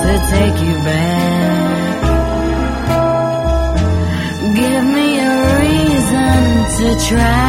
to take you back. Give me a reason to try.